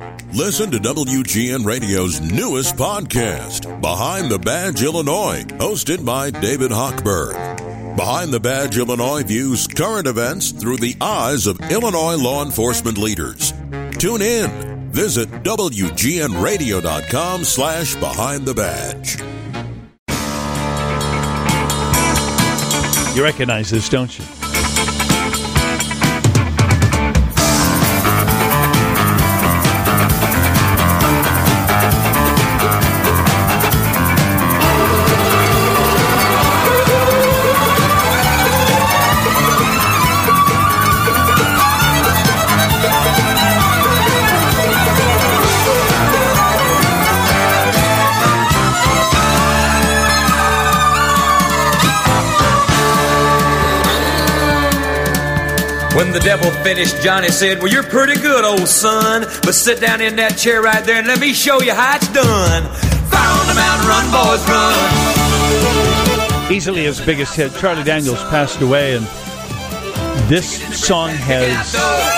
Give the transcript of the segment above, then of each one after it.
Listen to WGN Radio's newest podcast, Behind the Badge Illinois, hosted by David Hochberg. Behind the Badge Illinois views current events through the eyes of Illinois law enforcement leaders. Tune in. Visit WGNRadio.com/Behind the Badge. You recognize this, don't you? When the devil finished, Johnny said, "Well, you're pretty good, old son, but sit down in that chair right there and let me show you how it's done. Fire on the mountain, run, boys, run." Easily his biggest hit. Charlie Daniels passed away, and this song has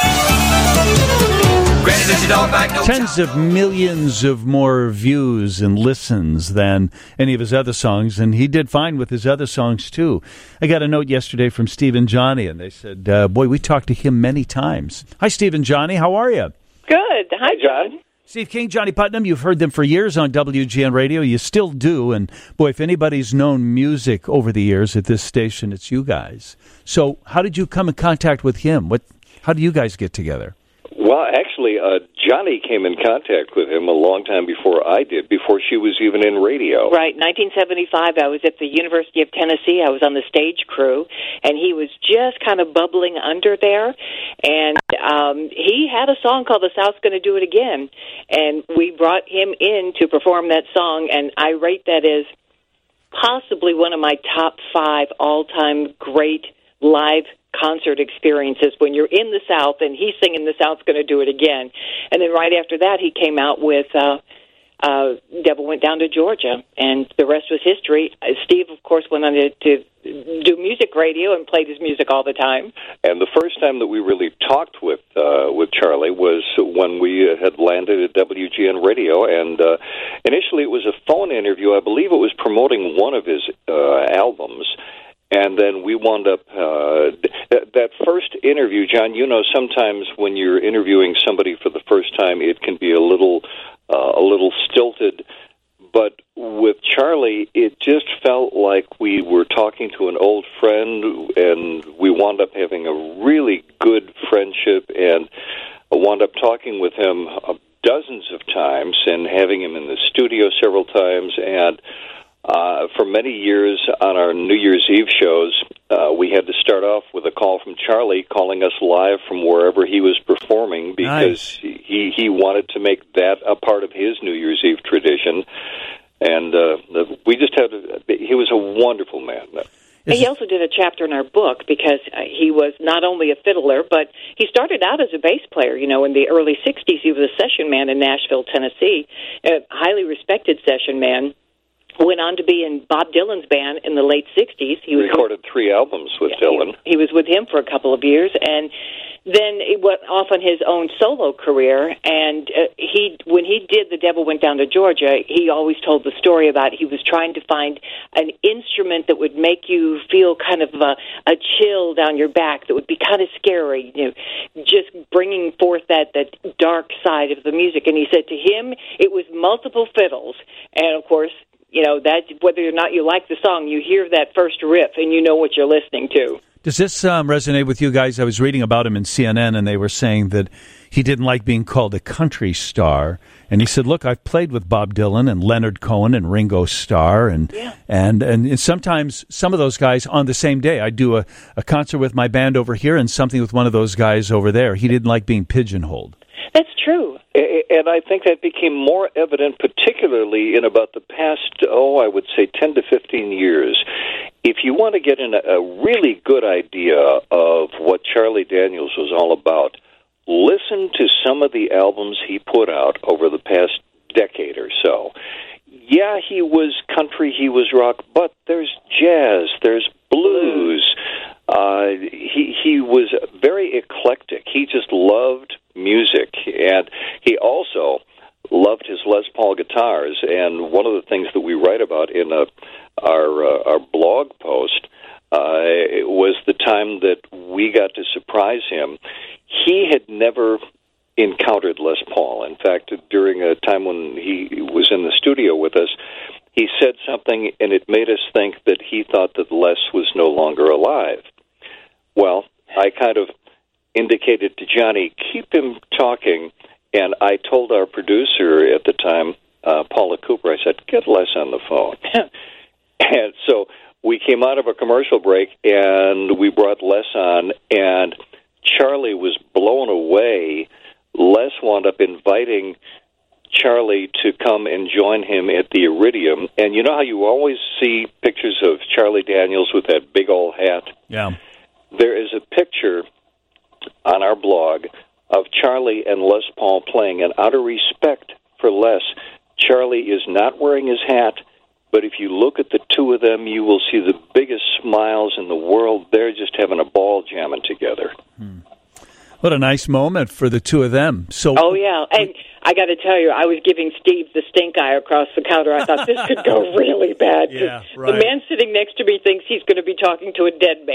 tens of millions of more views and listens than any of his other songs, and he did fine with his other songs too. I got a note yesterday from Steve and Johnny, and they said, boy, we talked to him many times. Hi, Steve and Johnny. How are you? Good. Hi, John. Steve King, Johnny Putnam, you've heard them for years on WGN Radio. You still do, and boy, if anybody's known music over the years at this station, it's you guys. So how did you come in contact with him? How do you guys get together? Well, actually, Johnny came in contact with him a long time before I did, before she was even in radio. Right, 1975, I was at the University of Tennessee. I was on the stage crew, and he was just kind of bubbling under there. And he had a song called "The South's Gonna Do It Again," and we brought him in to perform that song, and I rate that as possibly one of my top 5 all-time great live concert experiences when you're in the South and he's singing "The South's Gonna Do It Again." And then right after that, he came out with Devil Went Down to Georgia, and the rest was history. Steve, of course, went on to do music radio and played his music all the time. And the first time that we really talked with Charlie was when we had landed at WGN Radio, and initially it was a phone interview. I believe it was promoting one of his albums. And then we wound up, that first interview, John, you know, sometimes when you're interviewing somebody for the first time, it can be a little stilted. But with Charlie, it just felt like we were talking to an old friend, and we wound up having a really good friendship, and wound up talking with him dozens of times and having him in the studio several times. And for many years on our New Year's Eve shows, we had to start off with a call from Charlie calling us live from wherever he was performing, because he wanted to make that a part of his New Year's Eve tradition. And we just he was a wonderful man. He also did a chapter in our book because he was not only a fiddler, but he started out as a bass player. You know, in the early 60s, he was a session man in Nashville, Tennessee, a highly respected session man. Went on to be in Bob Dylan's band in the late 60s. He recorded 3 albums with Dylan. He was with him for a couple of years, and then he went off on his own solo career. And when he did The Devil Went Down to Georgia, he always told the story about he was trying to find an instrument that would make you feel kind of a chill down your back, that would be kind of scary, you know, just bringing forth that dark side of the music. And he said to him, it was multiple fiddles, and of course, you know, that whether or not you like the song, you hear that first riff and you know what you're listening to. Does this resonate with you guys? I was reading about him in CNN, and they were saying that he didn't like being called a country star. And he said, look, I've played with Bob Dylan and Leonard Cohen and Ringo Starr. And sometimes some of those guys on the same day. I do a concert with my band over here and something with one of those guys over there. He didn't like being pigeonholed. That's true. And I think that became more evident, particularly in about the past, I would say 10 to 15 years. If you want to get a really good idea of what Charlie Daniels was all about, listen to some of the albums he put out over the past decade or so. Yeah, he was country, he was rock, but there's jazz, there's blues, He was very eclectic. He just loved music, and he also loved his Les Paul guitars. And one of the things that we write about in our blog post was the time that we got to surprise him. He had never encountered Les Paul. In fact, during a time when he was in the studio with us, he said something, and it made us think that he thought that Les was no longer alive. Well, I kind of indicated to Johnny, keep him talking, and I told our producer at the time, Paula Cooper, I said, get Les on the phone. And so we came out of a commercial break, and we brought Les on, and Charlie was blown away. Les wound up inviting Charlie to come and join him at the Iridium. And you know how you always see pictures of Charlie Daniels with that big old hat? Yeah. There is a picture on our blog of Charlie and Les Paul playing, and out of respect for Les, Charlie is not wearing his hat, but if you look at the two of them, you will see the biggest smiles in the world. They're just having a ball jamming together. What a nice moment for the two of them. Oh, yeah. And I got to tell you, I was giving Steve the stink eye across the counter. I thought this could go really bad. Yeah, right. The man sitting next to me thinks he's going to be talking to a dead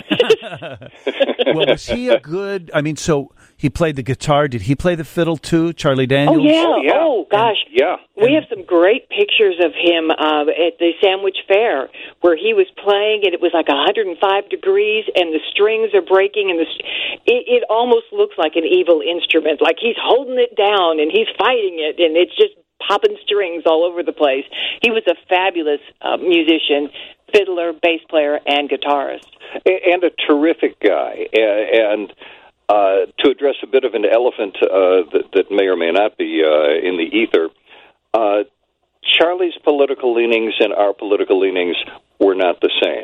man. Well, was he a good... I mean, so he played the guitar. Did he play the fiddle, too, Charlie Daniels? Oh, yeah. Oh, gosh. Yeah. We have some great pictures of him at the Sandwich Fair where he was playing, and it was like 105 degrees, and the strings are breaking, and it almost looks like an evil instrument. Like he's holding it down, and he's fighting it, and it's just popping strings all over the place. He was a fabulous musician, fiddler, bass player, and guitarist. And a terrific guy. And to address a bit of an elephant that may or may not be in the ether, Charlie's political leanings and our political leanings were not the same.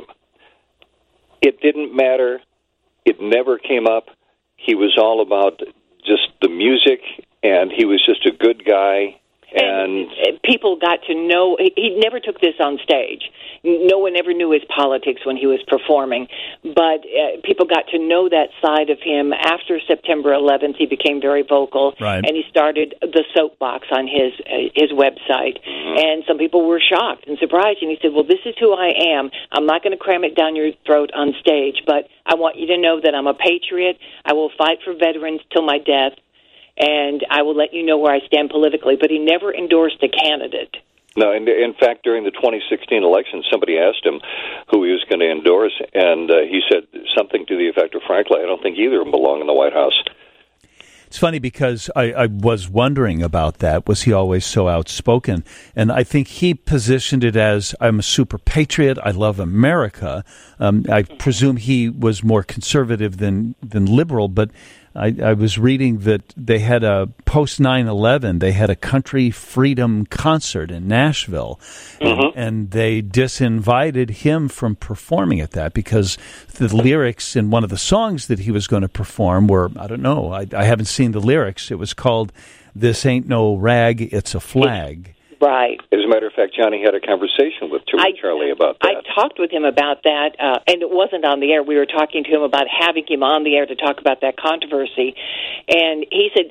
It didn't matter. It never came up. He was all about just the music, and he was just a good guy. And people got to know, he never took this on stage. No one ever knew his politics when he was performing, but people got to know that side of him. After September 11th, he became very vocal, right. And he started the soapbox on his website. And some people were shocked and surprised, and he said, well, this is who I am. I'm not going to cram it down your throat on stage, but I want you to know that I'm a patriot. I will fight for veterans till my death, and I will let you know where I stand politically. But he never endorsed a candidate. No, and in fact, during the 2016 election, somebody asked him who he was going to endorse, and he said something to the effect of, frankly, I don't think either of them belong in the White House. It's funny because I was wondering about that. Was he always so outspoken? And I think he positioned it as, I'm a super patriot. I love America. I presume he was more conservative than liberal, but I was reading that they had a post 9/11. They had a country freedom concert in Nashville, and they disinvited him from performing at that because the lyrics in one of the songs that he was going to perform were, I don't know, I haven't seen the lyrics. It was called "This Ain't No Rag, It's a Flag." Right. As a matter of fact, Johnny had a conversation with Charlie about that. I talked with him about that, and it wasn't on the air. We were talking to him about having him on the air to talk about that controversy. And he said,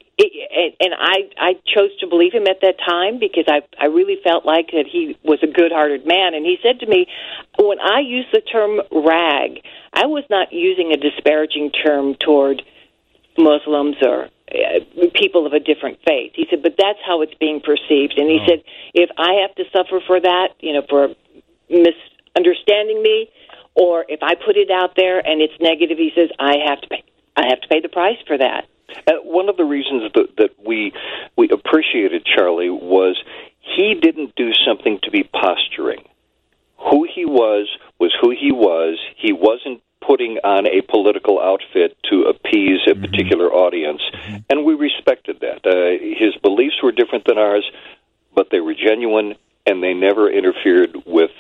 and I chose to believe him at that time because I really felt like that he was a good-hearted man. And he said to me, when I use the term rag, I was not using a disparaging term toward Muslims or people of a different faith. He said, but that's how it's being perceived. And he said, if I have to suffer for that, for misunderstanding me, or if I put it out there and it's negative, he says, I have to pay the price for that. One of the reasons that we appreciated Charlie was he didn't do something to be posturing. Who he was who he was. He wasn't putting on a political outfit to appease a particular audience, and we respected that. His beliefs were different than ours, but they were genuine, and they never interfered with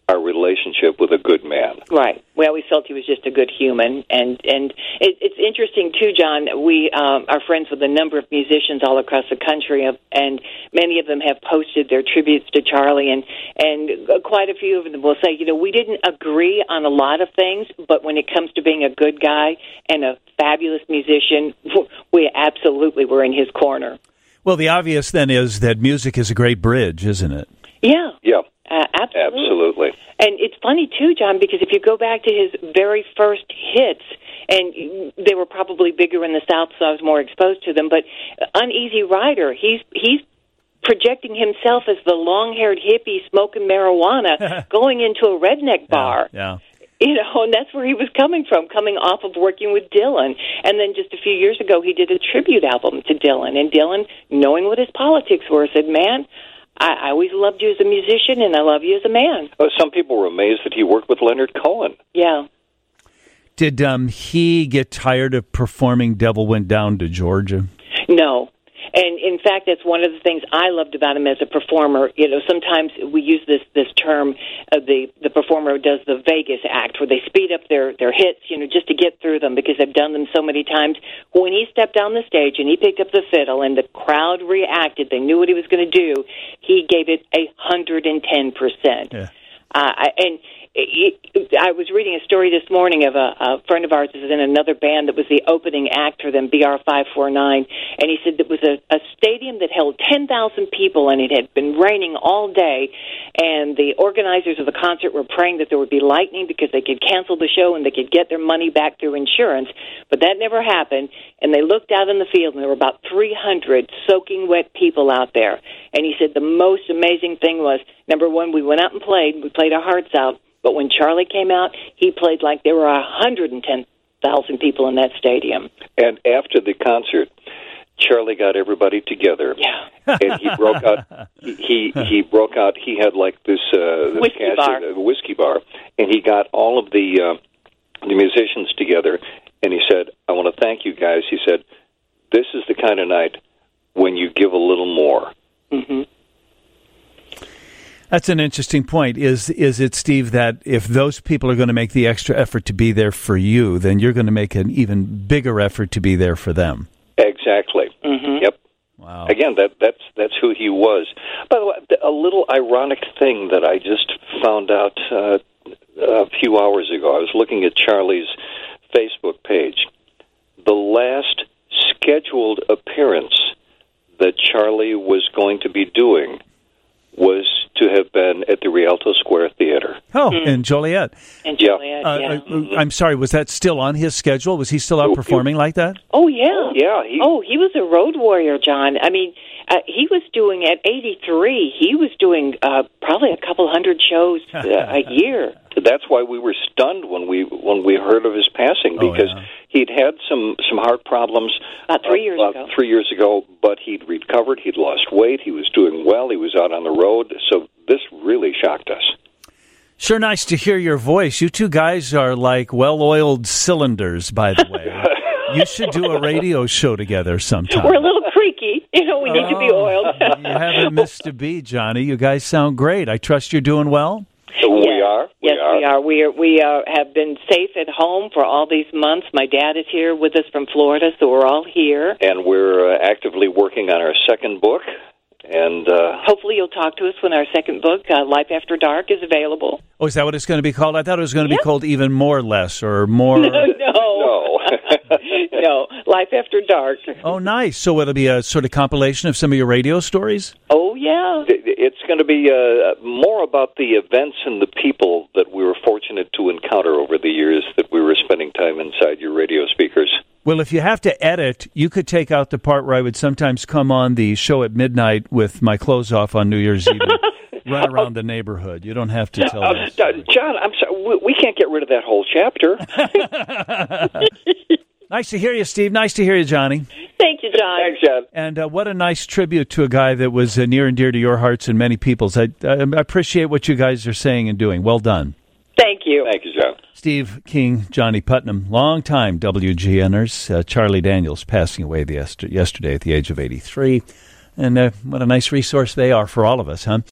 our relationship with a good man. Right. We always felt he was just a good human, and it's interesting too, John. We are friends with a number of musicians all across the country, and many of them have posted their tributes to Charlie, and quite a few of them will say, we didn't agree on a lot of things, but when it comes to being a good guy and a fabulous musician, we absolutely were in his corner. Well, the obvious then is that music is a great bridge, isn't it? Yeah. Yeah. Absolutely. And it's funny, too, John, because if you go back to his very first hits, and they were probably bigger in the South, so I was more exposed to them, but Uneasy Rider, he's projecting himself as the long-haired hippie smoking marijuana going into a redneck bar. Yeah. And that's where he was coming from, coming off of working with Dylan. And then just a few years ago, he did a tribute album to Dylan. And Dylan, knowing what his politics were, said, man, I always loved you as a musician, and I love you as a man. Some people were amazed that he worked with Leonard Cohen. Yeah. Did he get tired of performing Devil Went Down to Georgia? No. And in fact, that's one of the things I loved about him as a performer. Sometimes we use this term, the performer does the Vegas act, where they speed up their hits, just to get through them because they've done them so many times. When he stepped on the stage and he picked up the fiddle and the crowd reacted, they knew what he was going to do. He gave it 110%. Yeah. I was reading a story this morning of a friend of ours who was in another band that was the opening act for them, BR549, and he said it was a stadium that held 10,000 people, and it had been raining all day, and the organizers of the concert were praying that there would be lightning because they could cancel the show and they could get their money back through insurance, but that never happened, and they looked out in the field, and there were about 300 soaking wet people out there, and he said the most amazing thing was, number one, we went out and we played our hearts out, but when Charlie came out, he played like there were 110,000 people in that stadium. And after the concert, Charlie got everybody together. Yeah. And he broke out. He broke out. He had like this whiskey bar, and he got all of the musicians together, and he said, "I want to thank you guys." He said, "This is the kind of night when you give a little more." Mm-hmm. That's an interesting point. Is it, Steve, that if those people are going to make the extra effort to be there for you, then you're going to make an even bigger effort to be there for them? Exactly. Mm-hmm. Yep. Wow. Again, that's who he was. By the way, a little ironic thing that I just found out a few hours ago. I was looking at Charlie's Facebook page. The last scheduled appearance that Charlie was going to be doing was to have been at the Rialto Square Theater. Oh, in Joliet. In Joliet, yeah. I'm sorry, was that still on his schedule? Was he still out performing like that? Oh, yeah. Yeah. He was a road warrior, John. I mean, he was doing, at 83, he was doing probably a couple hundred shows a year. That's why we were stunned when we heard of his passing, because he'd had some heart problems about 3 years ago. 3 years ago, but he'd recovered. He'd lost weight. He was doing well. He was out on the road. So this really shocked us. Sure, nice to hear your voice. You two guys are like well-oiled cylinders, by the way. You should do a radio show together sometime. We're a little creaky. We need to be oiled. You haven't missed a beat, Johnny. You guys sound great. I trust you're doing well? We are. Yes, we are. We have been safe at home for all these months. My dad is here with us from Florida, so we're all here. And we're actively working on our second book. And hopefully you'll talk to us when our second book, Life After Dark, is available. Oh, is that what it's going to be called? I thought it was going to be called Even More Less or More... No. No, Life After Dark. Oh, nice. So it'll be a sort of compilation of some of your radio stories? Oh, yeah. It's going to be more about the events and the people that we were fortunate to encounter over the years that we were spending time inside your radio speakers. Well, if you have to edit, you could take out the part where I would sometimes come on the show at midnight with my clothes off on New Year's Eve and run around the neighborhood. You don't have to tell us. John, I'm sorry. We can't get rid of that whole chapter. Nice to hear you, Steve. Nice to hear you, Johnny. Thank you, John. Thanks, John. And what a nice tribute to a guy that was near and dear to your hearts and many people's. I appreciate what you guys are saying and doing. Well done. Thank you. Thank you, John. Steve King, Johnny Putnam, longtime WGNers. Charlie Daniels passing away yesterday at the age of 83. And what a nice resource they are for all of us, huh?